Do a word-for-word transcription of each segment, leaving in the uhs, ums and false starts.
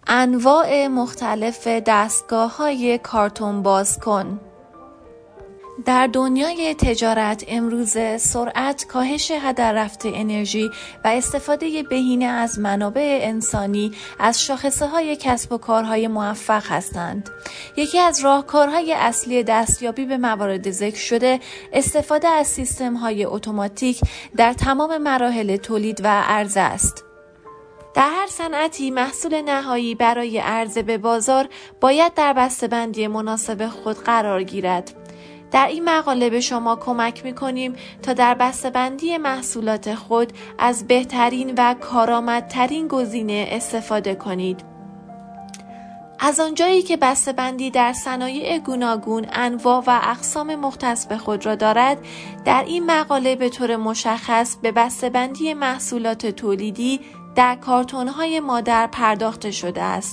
انواع مختلف دستگاه‌های کارتون بازکن. در دنیای تجارت امروزه سرعت، کاهش هدر رفته انرژی و استفاده بهینه از منابع انسانی از شاخصه‌های کسب و کارهای موفق هستند. یکی از راهکارهای اصلی دستیابی به موارد ذکر شده استفاده از سیستم‌های اتوماتیک در تمام مراحل تولید و عرضه است. در هر صنعتی محصول نهایی برای عرضه به بازار باید در بسته‌بندی مناسب خود قرار گیرد. در این مقاله به شما کمک می‌کنیم تا در بسته‌بندی محصولات خود از بهترین و کارآمدترین گزینه استفاده کنید. از آنجایی که بسته‌بندی در صنایع گوناگون انواع و اقسام مختص به خود را دارد، در این مقاله به طور مشخص به بسته‌بندی محصولات تولیدی در کارتون‌های مادر پرداخته شده است.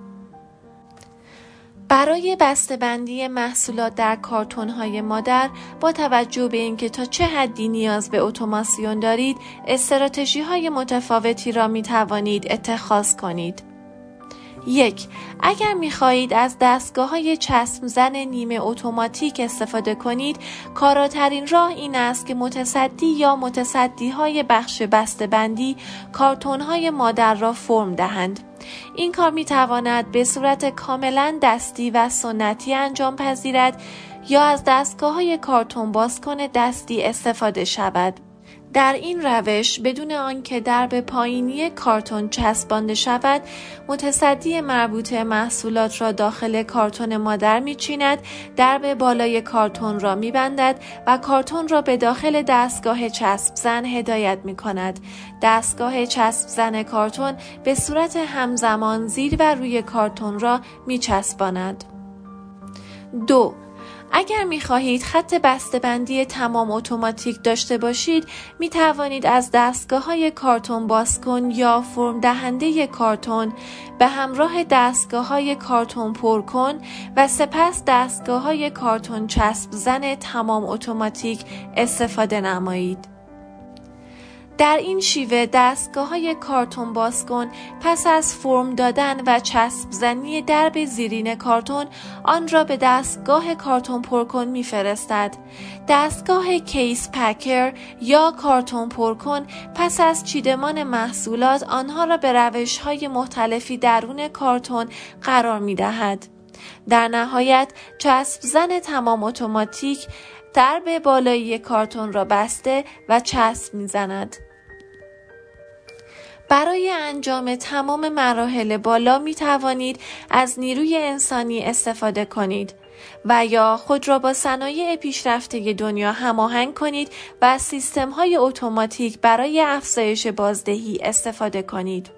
برای بسته‌بندی محصولات در کارتون‌های مادر با توجه به اینکه تا چه حدی نیاز به اتوماسیون دارید، استراتژی‌های متفاوتی را می‌توانید اتخاذ کنید. یک، اگر می‌خواهید از دستگاه‌های چسب زن نیمه اتوماتیک استفاده کنید، کاراترین راه این است که متصدی یا متصدی‌های بخش بسته‌بندی کارتون‌های مادر را فرم دهند. این کار می‌تواند به صورت کاملاً دستی و سنتی انجام پذیرد یا از دستگاه‌های کارتون بازکن دستی استفاده شود. در این روش بدون آنکه درب پایینی کارتون چسبانده شود، متصدی مربوط محصولات را داخل کارتون مادر می‌چیند، درب بالای کارتون را می‌بندد و کارتون را به داخل دستگاه چسب زن هدایت می‌کند. دستگاه چسب زن کارتون به صورت همزمان زیر و روی کارتون را می‌چسباند. دو، اگر می‌خواهید خط بسته‌بندی تمام اتوماتیک داشته باشید، می‌توانید از دستگاه‌های کارتون بازکن یا فرم دهنده کارتون به همراه دستگاه‌های کارتون پرکن و سپس دستگاه‌های کارتون چسب زن تمام اتوماتیک استفاده نمایید. در این شیوه دستگاه‌های کارتون بازکن پس از فرم دادن و چسب زنی درب زیرین کارتون آن را به دستگاه کارتون پرکن می‌فرستد. دستگاه کیس پکر یا کارتون پرکن پس از چیدمان محصولات آنها را به روش‌های مختلفی درون کارتون قرار می‌دهد. در نهایت چسب زن تمام اتوماتیک درب بالایی کارتون را بسته و چسب می‌زند. برای انجام تمام مراحل بالا می توانید از نیروی انسانی استفاده کنید و یا خود را با صنایع پیشرفته دنیا هماهنگ کنید و از سیستم‌های اتوماتیک برای افزایش بازدهی استفاده کنید.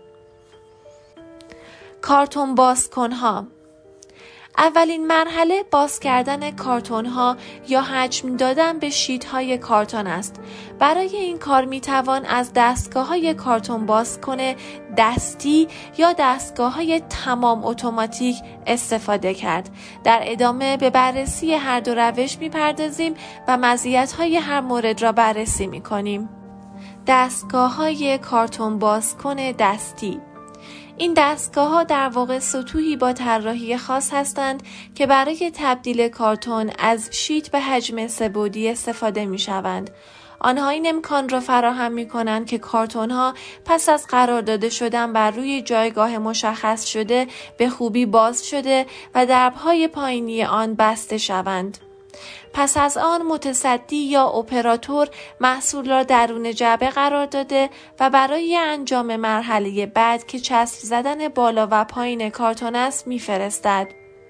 کارتون بازکن‌ها. اولین مرحله باز کردن کارتون ها یا حجم دادن به شیت های کارتون است. برای این کار می توان از دستگاه های کارتون بازکن دستی یا دستگاه های تمام اتوماتیک استفاده کرد. در ادامه به بررسی هر دو روش می پردازیم و مزیت های هر مورد را بررسی می کنیم. دستگاه های کارتون بازکن دستی. این دستگاه‌ها در واقع سطوحی با طراحی خاص هستند که برای تبدیل کارتون از شیت به حجم سه‌بعدی استفاده می‌شوند. آنها این امکان را فراهم می‌کنند که کارتون‌ها پس از قرار داده شدن بر روی جایگاه مشخص شده به خوبی باز شده و درب‌های پایینی آن بسته شوند. پس از آن متصدی یا اپراتور محصول را درون جعبه قرار داده و برای انجام مرحله بعد که چسب زدن بالا و پایین کارتون است می‌فرستد.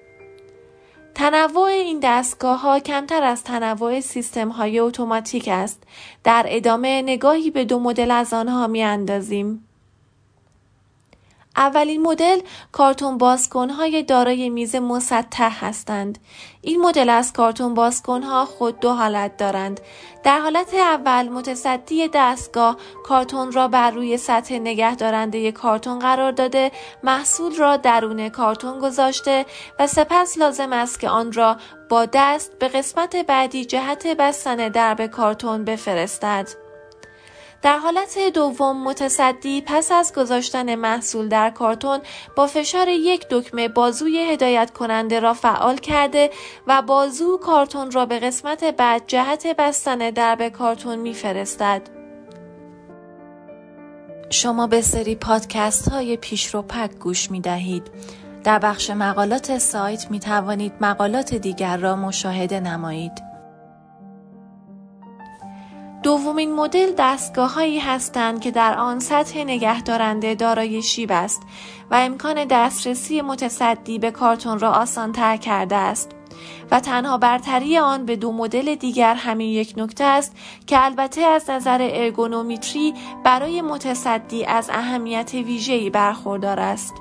تنوع این دستگاه‌ها کمتر از تنوع سیستم‌های اتوماتیک است. در ادامه نگاهی به دو مدل از آنها می‌اندازیم. اولین مدل کارتون بازکن‌های دارای میز مسطح هستند. این مدل از کارتون بازکن‌ها خود دو حالت دارند. در حالت اول متصدی دستگاه کارتون را بر روی سطح نگهدارنده کارتون قرار داده، محصول را درون کارتون گذاشته و سپس لازم است که آن را با دست به قسمت بعدی جهت بستن درب کارتون بفرستد. در حالت دوم متصدی پس از گذاشتن محصول در کارتون با فشار یک دکمه بازوی هدایت کننده را فعال کرده و بازو کارتون را به قسمت بعد جهت بستن درب کارتون می‌فرستد. شما به سری پادکست های پیشرو پک گوش می دهید. در بخش مقالات سایت می توانید مقالات دیگر را مشاهده نمایید. دومین مدل دستگاه‌هایی هستند که در آن سطح نگهدارنده دارای شیب است و امکان دسترسی متصدی به کارتون را آسان‌تر کرده است و تنها برتری آن به دو مدل دیگر همین یک نکته است که البته از نظر ارگونومتری برای متصدی از اهمیت ویژه‌ای برخوردار است.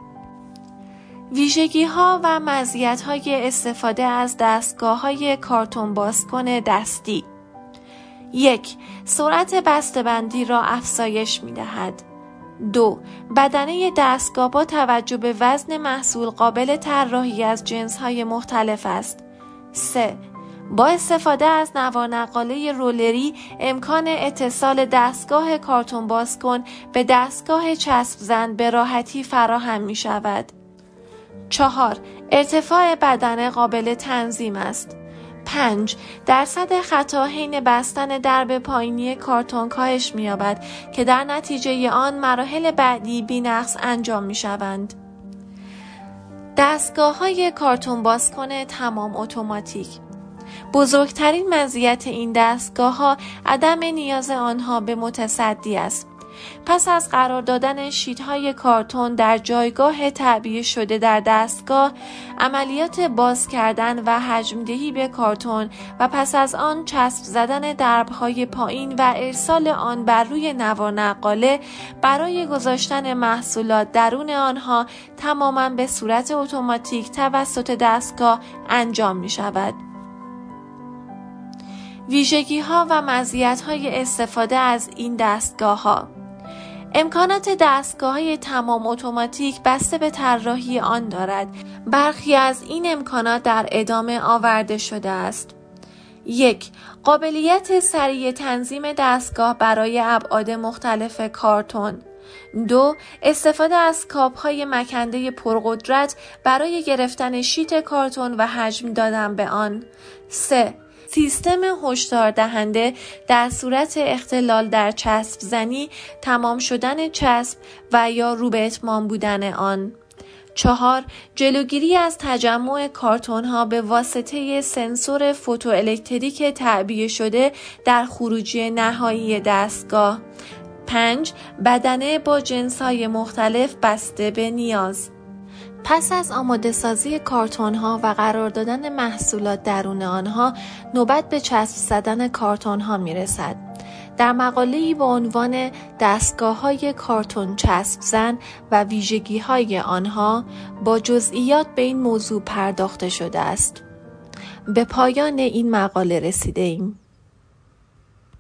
ویژگی‌ها و مزیت‌های استفاده از دستگاه‌های کارتون بازکن دستی: یک. سرعت بسته‌بندی را افزایش می‌دهد. دو. بدنه دستگاه با توجه به وزن محصول قابل طراحی از جنس‌های مختلف است. سه. با استفاده از نوارنقاله رولری امکان اتصال دستگاه کارتون بازکن به دستگاه چسب زن به راحتی فراهم می‌شود. چهار. ارتفاع بدنه قابل تنظیم است. پنج. درصد خطا حین بستن درب پایینی کارتون کاهش می‌یابد که در نتیجه آن مراحل بعدی بی‌نقص انجام می‌شوند. دستگاه‌های کارتون بازکن تمام اتوماتیک. بزرگترین مزیت این دستگاه‌ها عدم نیاز آنها به متصدی است. پس از قرار دادن شیت‌های کارتون در جایگاه تعبیه شده در دستگاه، عملیات باز کردن و حجم‌دهی به کارتون و پس از آن چسب زدن درب‌های پایین و ارسال آن بر روی نوارنقاله برای گذاشتن محصولات درون آنها تماماً به صورت اتوماتیک توسط دستگاه انجام می‌شود. ویژگی‌ها و مزیت‌های استفاده از این دستگاه‌ها: امکانات دستگاه‌های تمام اتوماتیک بسته به طراحی آن دارد. برخی از این امکانات در ادامه آورده شده است. یک. قابلیت سریع تنظیم دستگاه برای ابعاد مختلف کارتون. دو. استفاده از کاپ‌های مکنده پرقدرت برای گرفتن شیت کارتون و حجم دادن به آن. سه. سیستم هشدار دهنده در صورت اختلال در چسب زنی، تمام شدن چسب و یا رو به اتمام بودن آن. چهار. جلوگیری از تجمع کارتون ها به واسطه سنسور فوتوالکتریک تعبیه شده در خروجی نهایی دستگاه. پنج. بدنه با جنس‌های مختلف بسته به نیاز. پس از آماده سازی کارتون ها و قرار دادن محصولات درون آنها، نوبت به چسب زدن کارتون ها می رسد. در مقاله‌ای با عنوان دستگاه‌های کارتون چسب زن و ویژگی‌های آنها با جزئیات به این موضوع پرداخته شده است. به پایان این مقاله رسیده ایم.